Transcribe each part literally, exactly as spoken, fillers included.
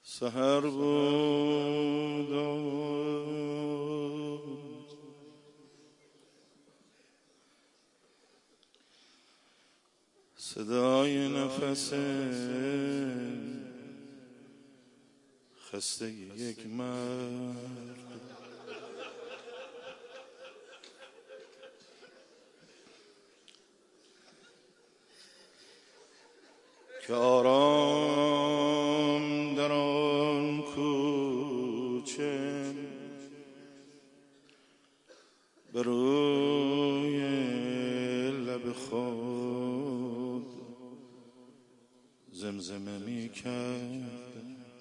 سحر بود صدای نفس خسته یک مرد که آرام در آن کوچه بر روی لب خود زمزمه می کرد.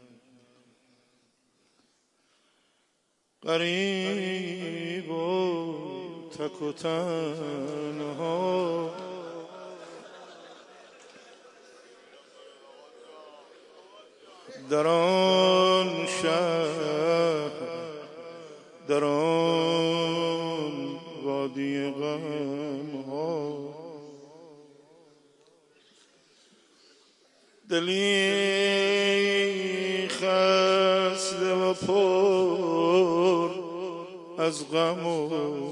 غریب و تک و تنها در آن شهر، در آن وادی غم ها، دلی خسته و پر از غم و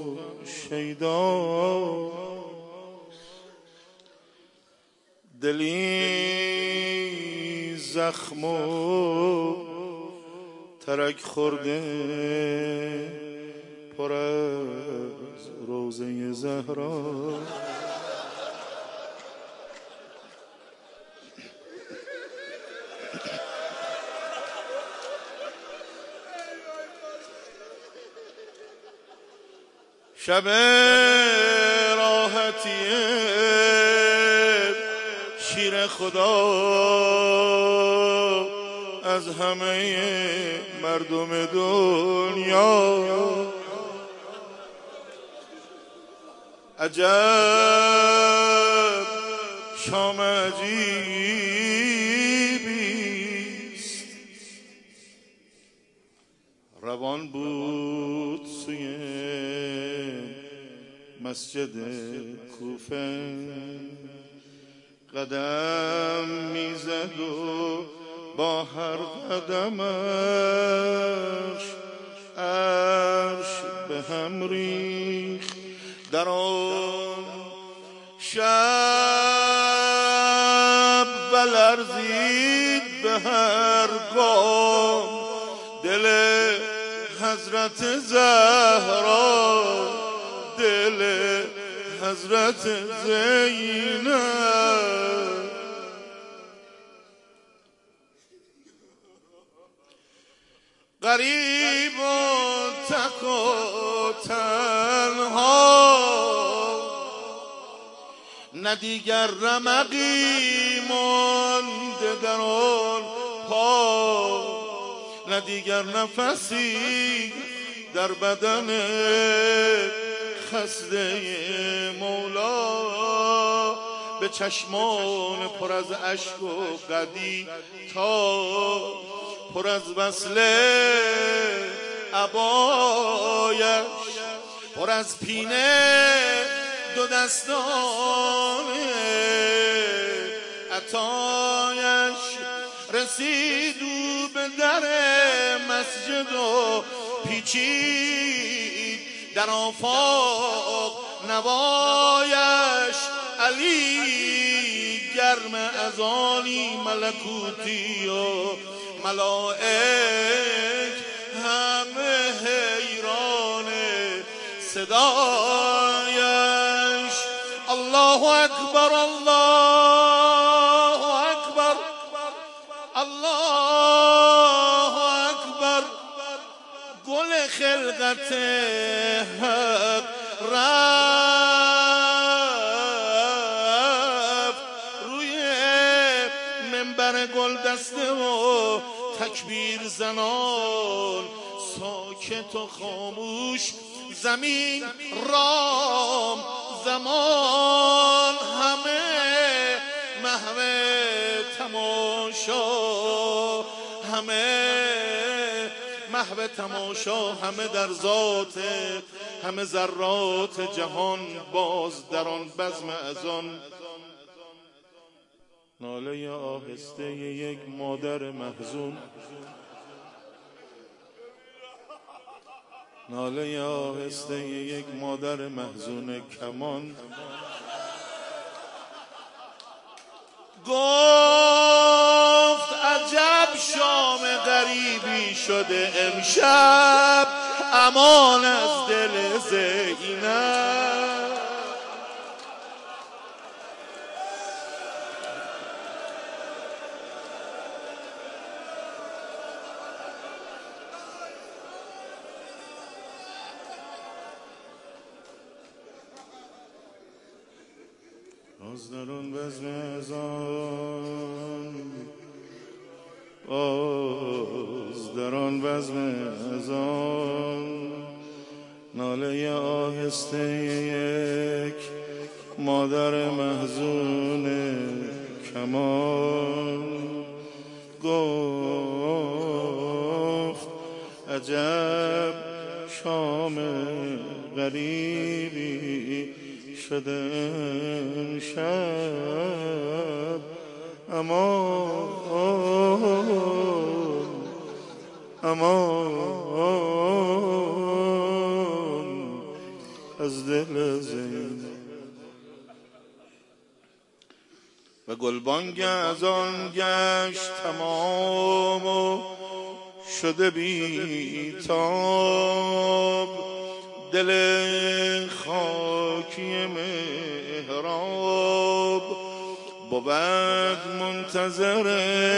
شیدا، دلی زخم و ترک خورده پر از روزه زهرا. شب راحتی شیر خدا از همه مردم دنیا، عجب شام عجیبیست. روان بود سوی مسجد کوفه، قدم میزد و با هر قدمش عرش به هم ریخت. در آن شب بلرزید به هر گام دل حضرت زهرا، دل حضرت زینب. غریب و تک و تنها، نه دیگر رمقی مانده در آن پا، نه دیگر نفسی در بدن خسته مولا. به چشمان پر از اشک و قدی تا پر از وصله عبایش، پر از پینه دو دستان عطایش. رسید او به در مسجد و پیچید در آفاق نوایش. علی گرم از آنی ملکوتی و ملائک همه حیران صدایش. الله اکبر، الله اکبر، الله اکبر. گل خلقت حق رفت روی منبر گل دسته و تکبیر زنان، ساکت و خاموش زمین رام زمان، همه محو تماشا، همه محو تماشا، همه در ذات، همه ذرات جهان باز در آن بزم از آن ناله آهسته یک مادر محزون، ناله آهسته یک مادر محزون کمان. گفت عجب شام غریبی شده امشب، امان از دل زینب. باز درون بزم ازان، باز درون بزم ازان، ناله آهسته یک مادر محزون کمان. گفت عجب شام غریبی شده امشب، امان امان از دل زینب. و گلبانگ از آن گشت تمام و شده بی تاب، دل خاکی مهراب بود منتظر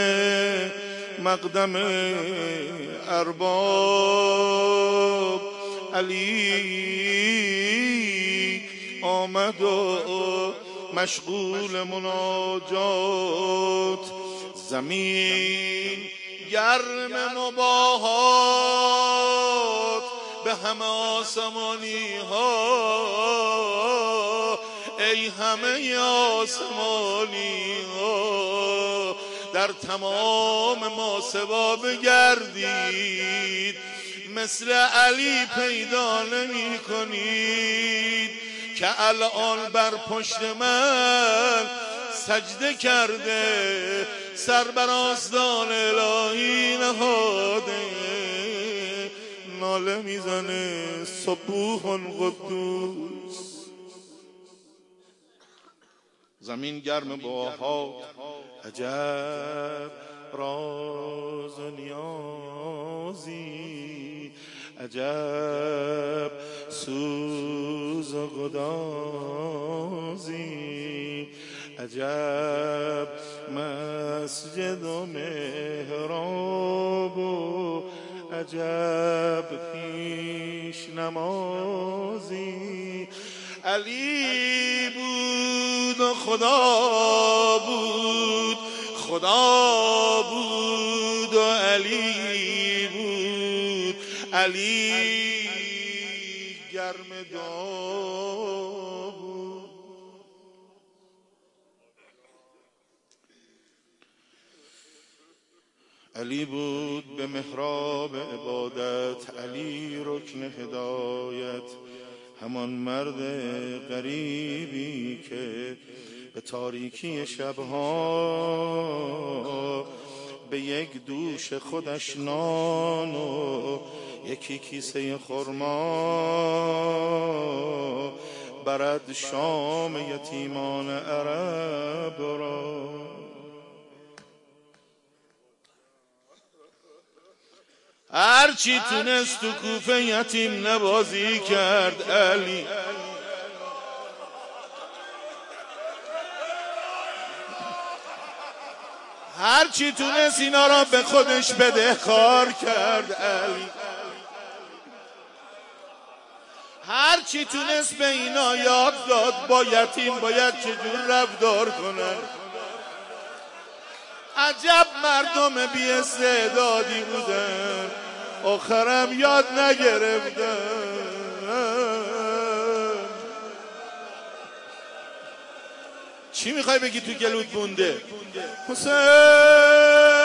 مقدم ارباب. علی آمد و مشغول مناجات، زمین گرم مباهات به همه آسمانی ها، ای همه آسمانی ها در تمام ماسوا بگردید، مثل علی پیدا نمی کنید که الان بر پشت من سجده کرده، سر بر آستان الهی نهاده، ناله میزنه صبوح قدوس. زمین گرم باها، عجب راز و نیازی، عجب سوز و گدازی، عجب مسجد و محراب و عجب پیش نمازی. علی بود و خدا بود، خدا بود و علی بود، علی گرم دعا بود. علی بود به محراب عبادت، علی رکن هدایت، همان مرد غریبی که به تاریکی شبها به یک دوش خودش نان و یکی کیسه خرما برد شام یتیمان عرب را. هرچی تونست تو کوفه یتیم نوازی کرد علی، هرچی تونست اینا را به خودش بدهکار کرد علی، هرچی تونست به اینا یاد داد با یتیم باید چجور رفتار کنن. عجب مردم بی استعدادی بودن، آخرم یاد نگرفتن. چی میخوای بگی تو گلوت بونده؟ حسین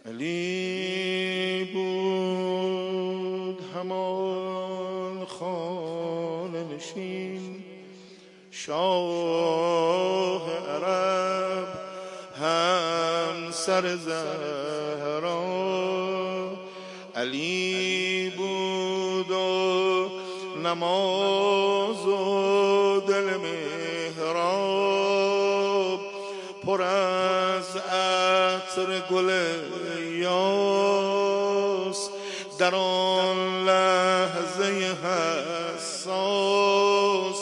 علی بود همان خانه نشین، شاه عرب هم سر زهرا. علی بود و نماز و دل محراب، پر از عطر گل یاس، در آن لحظه حساس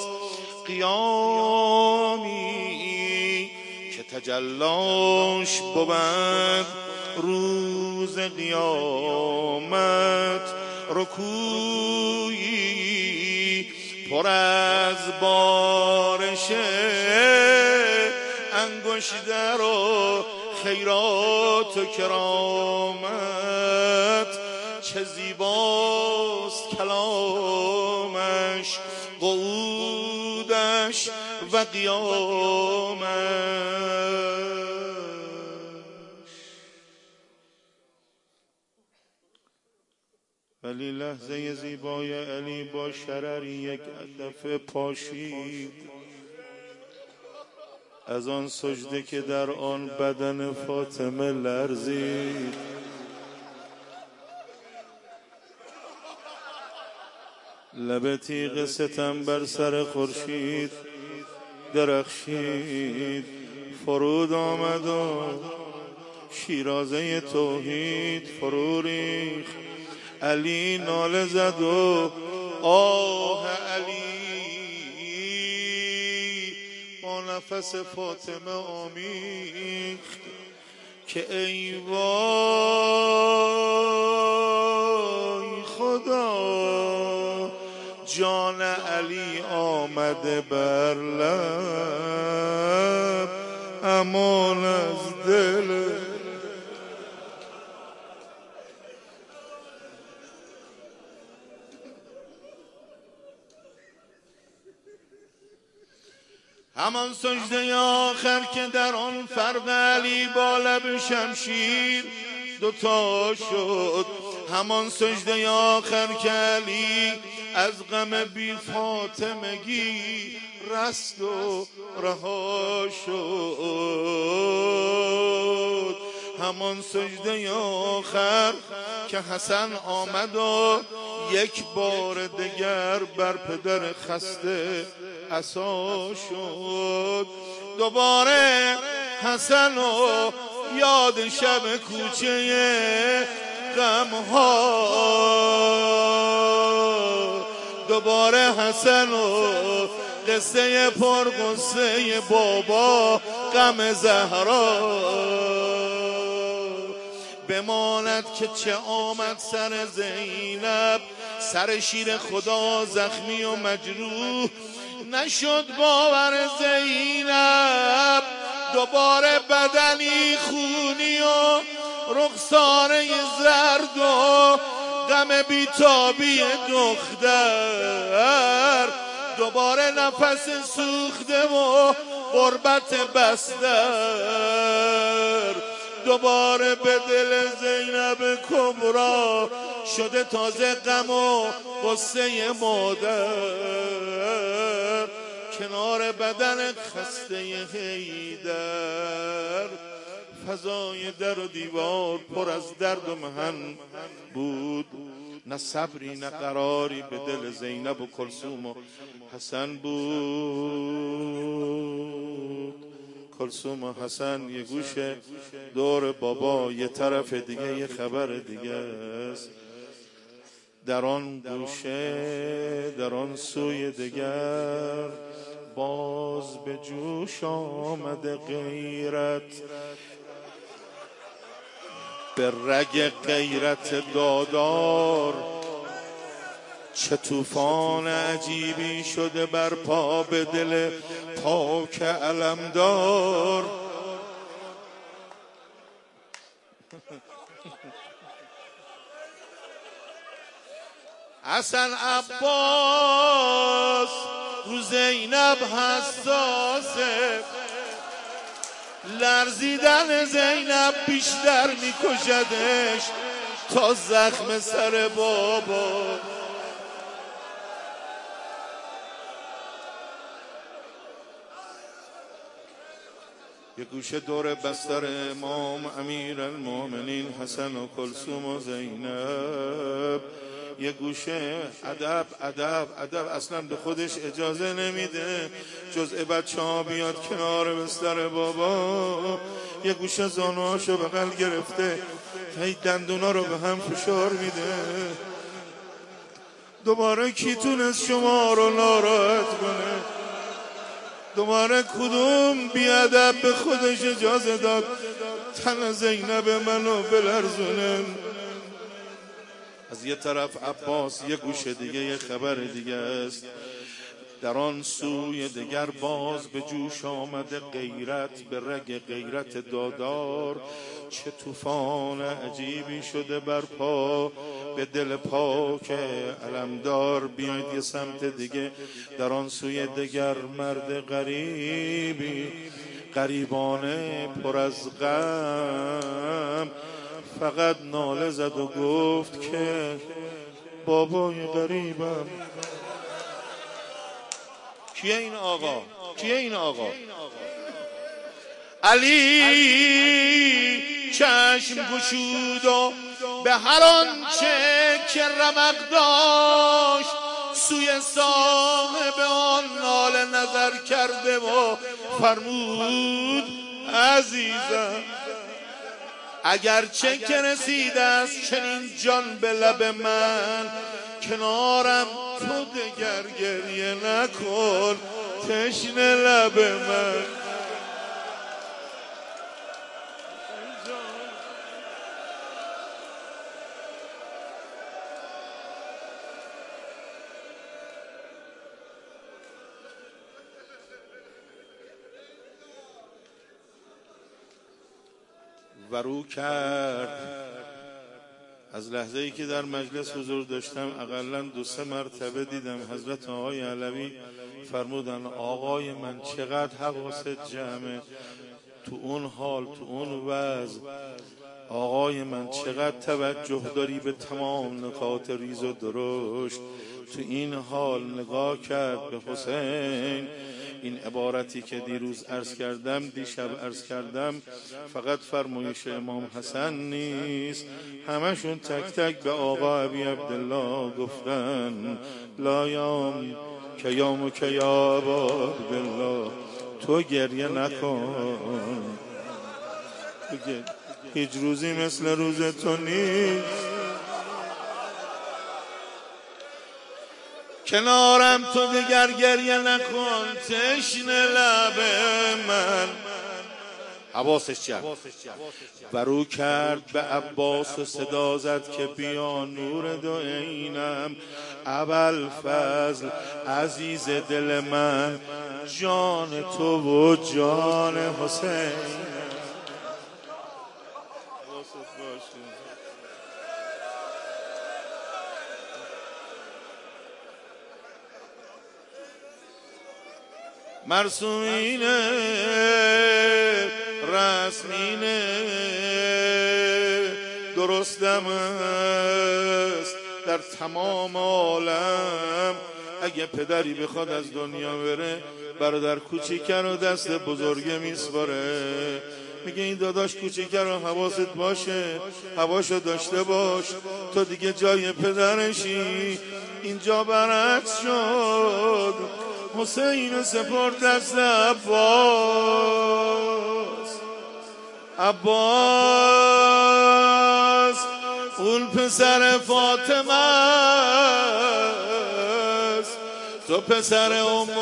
قیامی که تجلاش بود روز قیامت، رکوعی پر از بارش انگشتر و خیرات و کرامت. چه زیباست کلامش، قعودش و قیامش. ولی لحظه زیبای علی با شرری یک دفعه پاشید از آن سجده که در آن بدن فاطمه لرزید. لب تیغ ستم بر سر خورشید درخشید، فرود آمد و شیرازه توحید فرو ریخت. علی ناله زد و آه علی با نفس فاطمه آمیخت که ای وای خدا، جان علی آمده بر لب، امان از دل. همان سجده آخر که در آن فرق علی با لب شمشیر دوتا شد، همان سجده آخر که علی از غم بی فاطمگی رست و رها شد. همان سجده آخر که حسن آمد و یک بار دیگر بر پدر خسته عصا شد. دوباره حسن و یاد شب کوچه غم ها، دوباره حسن و قصه پرغصه بابا غم زهرا. بماند که چه آمد سر زینب، سر شیر خدا زخمی و مجروح نشد باور زینب. دوباره بدنی خونی و رخساره زرد و غم بیتابی دختر، دوباره نفس سوخته و غربت بستر. دوباره به دل زینب کبرا شده تازه غم و غصه مادر، کنار بدن خسته حیدر. فضای در و دیوار پر از درد و محن بود، نه صبری نه قراری به دل زینب و کلثوم و حسن بود. کلثوم و حسن یه گوشه دور بابا، یه طرف دیگه یه خبر دیگه است. در آن گوشه در آن سوی دیگر باز به جوش آمده غیرت، به رگ غیرت دادار. چه طوفان عجیبی شده بر پا به دل پاک علمدار. حسن عباس رو زینب حساسه، لرزیدن زینب بیشتر میکشدش تا زخم سر بابا. یه گوشه دور بستر امام امیرالمومنین حسن و کلثوم و زینب، یه گوشه ادب ادب ادب اصلا به خودش اجازه نمیده جزء بچه ها بیاد کنار بستر بابا. یه گوشه زانوهاشو بغل گرفته هی دندونا رو به هم فشار میده. دوباره کی تونست شما رو ناراحت کنه؟ دوباره کدوم بیادب به خودش اجازه داد تن زینب منو بلرزونه؟ از یه طرف عباس، یه گوشه دیگه یه خبر دیگه است. در آن سوی دیگر باز به جوش آمده غیرت، به رگ غیرت دادار. چه طوفان عجیبی شده برپا به دل پاک علمدار. بیاید یه سمت دیگه، در آن سوی دیگر مرد غریبی غریبانه پر از غم فقط ناله زد و گفت که بابای غریبم. کیه این آقا؟ کیه این آقا؟ علی چشم گشود و به هر آنچه که رمق داشت سوی صاحب آن ناله نظر کرده و فرمود عزیزم اگرچه که رسیده است چنین جان به لب من، کنارم تو دگر گریه نکن تشنه لب من. ورو کرد. از لحظه ای که در مجلس حضور داشتم اقلا دو سه مرتبه دیدم حضرت آقای علوی فرمودن آقای من چقدر حواست جمعه تو اون حال تو اون وضع، آقای من چقدر توجه داری به تمام نکات ریز و درشت. تو این حال نگاه کرد به حسین. این عبارتی که دیروز عرض کردم دیشب عرض کردم فقط فرمایش امام حسن نیست، همشون تک تک به آقا ابی عبدالله گفتن لا یام که یام که یا ابا عبدالله تو گریه نکن، هیچ روزی مثل روز تو نیست. کنارم تو دیگر گریه نکن تشنه لب من. حواسش جمع. ورو کرد به عباس و صدا زد که بیا نور دو عینم ابوالفضل عزیز دل من، جان تو و جان حسین. مرسومینه رسمینه درستم است در تمام عالم. اگه پدری بخواد از دنیا بره برادر کوچیکه رو دست بزرگه میسپاره، میگه این داداش کوچیکه رو حواست باشه، حواشو داشته باش، تو دیگه جای پدرشی. اینجا برعکس شد، حسین سپرد دست عباس. عباس اون پسر فاطمه است، تو پسر ام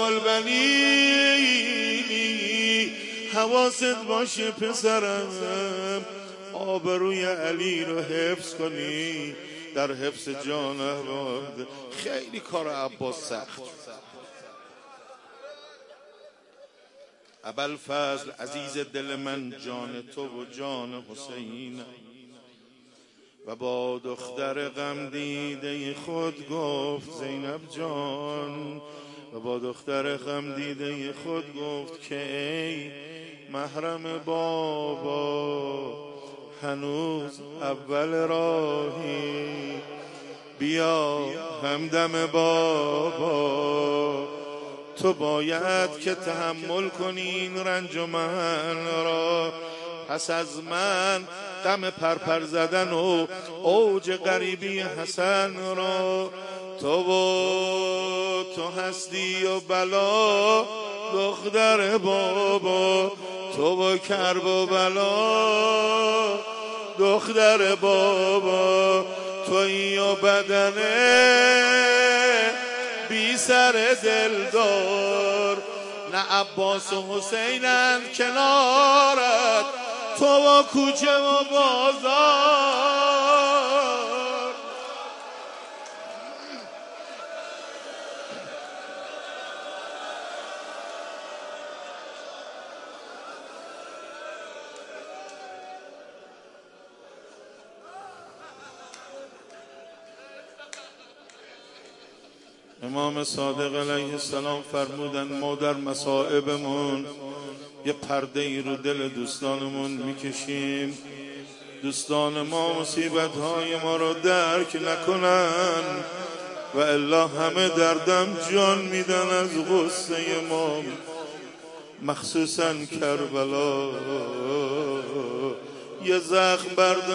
البنین. حواست باشه پسرم، آبروی علی رو حفظ کنی، در حفظ جان احمد. خیلی کار عباس سخت. ابوالفضل عزیز دل من، جان تو و جان حسین. و با دختر غم دیده خود گفت زینب جان، و با دختر غم دیده خود گفت که ای محرم بابا هنوز اول راهی، بیا همدم بابا تو باید که تحمل کنی این رنج و من را. پس از من غم پرپر زدن و اوج غریبی حسن را. تو و تو هستی و بلا دختر بابا، تو و کرب و بلا دختر بابا، تویی و بدنه بی سر دلدار. نه عباس و حسینن کنارت، تو و کوچه و بازار. امام صادق علیه السلام فرمودن ما در مصائبمون یه پرده ای رو دل دوستانمون میکشیم، دوستان ما مصیبت های ما رو درک نکنن و الا همه دردم جان میدن از غصه ما. مخصوصا کربلا یه زخم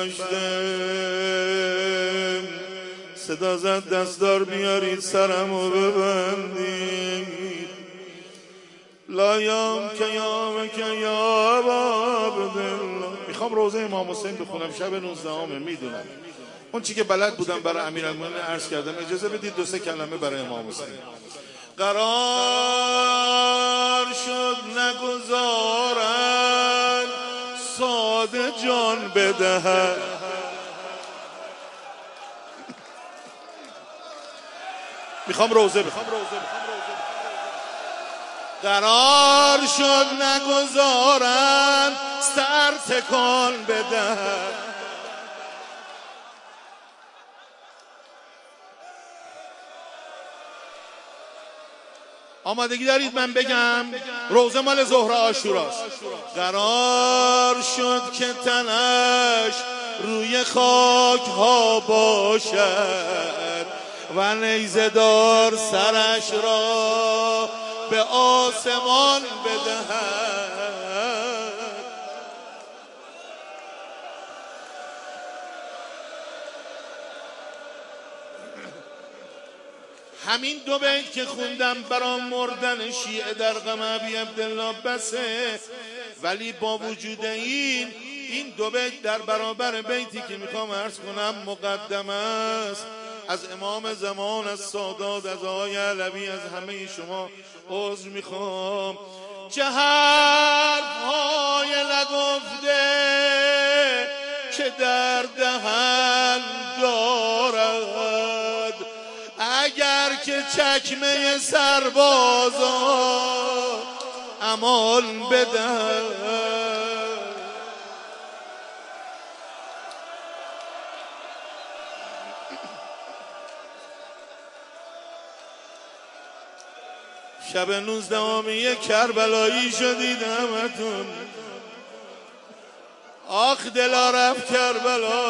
برداشتم، صدا زد دستار بیارید سرمو ببندید. لا یام که یام که یا عبدالله. میخوام روزه امام حسین بخونم، شب نوزدهمه، میدونم اون چی که بلد بودم برای امیرالمومنین عرض کردم. اجازه بدید دو سه کلمه برای امام حسین. قرار شد نگذارن ساده جان بدهد، میخوام روزه بخونم. قرار شد نگذارن سر تکان بدهد، آمادگی دارید من بگم؟ روزه مال ظهر عاشوراست. قرار شد که تنش روی خاک ها باشد و نیزه دار سرش را به آسمان بدهد. همین دو بیت که خوندم برای مردن شیعه در غم ابی عبدالله بسه، ولی با وجود این این دو بیت در برابر بیتی که میخوام عرض کنم مقدم است از امام زمان، از سادات، از آقای علوی، از همه شما عذر میخوام. چه حرف‌های نگفته که در دهن دارد، اگر که چکمه سربازان امان بدهد. شب نوزدهمی کربلایی شدید همتون، آخ دلا رفت کربلا.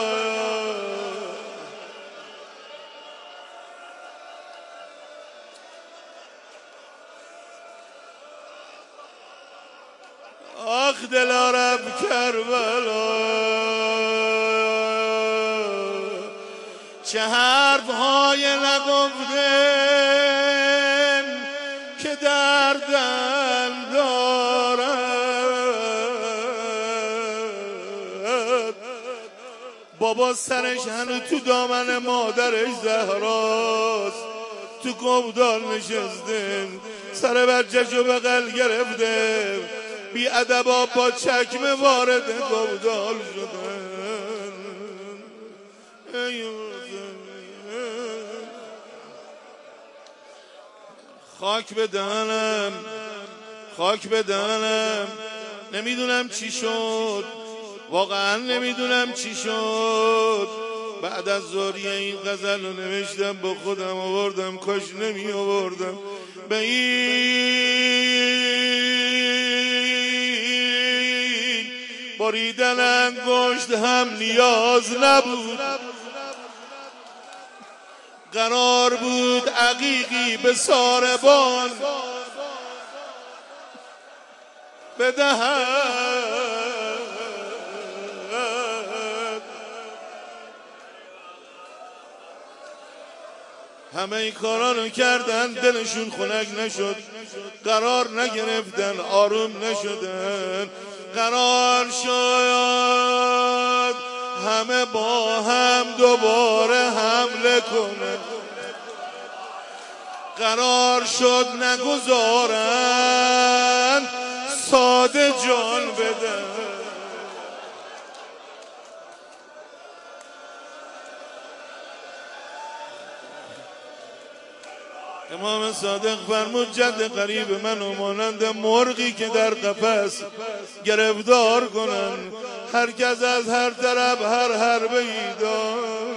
آخ دلا رفت کربلا. چه حرف های نگفتم که دردم دارد. بابا سرش هنو تو دامن مادرش زهراست، تو گودال نشسته، سر بچه‌شو بغل گرفته، بی ادبا با چکمه وارد گودال شدن. خاک به دهنم، خاک به دهنم. نمیدونم چی شد، واقعا نمیدونم چی شد. بعد از ظهریه این غزل رو نوشتم، با خودم آوردم، کاش نمی آوردم. به این بریدن انگشت هم نیاز نبود. قرار بود عقیقی به ساربان بدهد. همه این کارا رو کردن، دلشون خنک نشد، قرار نگرفتن، آروم نشدن. قرار شد همه با هم دوباره حمله کنن. قرار شد نگذارن ساده جان بدن. امام صادق فرمود جد قریب منو مانند مرغی که در قفس گرفتار کنن، هر کس از هر طرف هر حربه ای داد.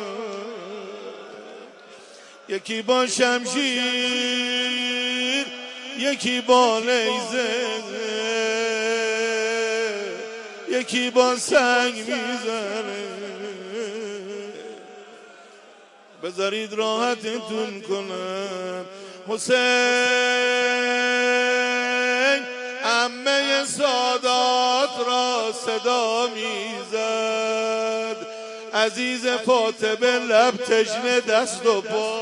یکی با شمشیر، یکی با نیزه، یکی با سنگ میزنه. بذارید راحتتون کنم. حسین عمه سادات را صدا میزد، عزیز فاطمه لب تشنه دست و پا.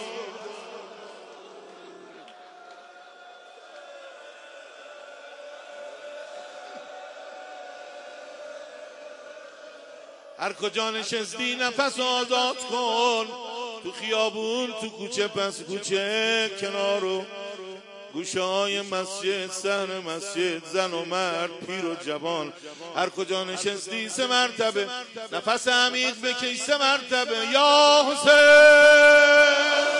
هر کجا نشستی نفس آزاد کن، تو خیابون، تو کوچه پس کوچه، کنار و گوشه های مسجد، صحن مسجد، زن و مرد، پیر و جوان، هر کجا نشستی سه مرتبه نفس عمیق بکش، سه مرتبه یا حسین.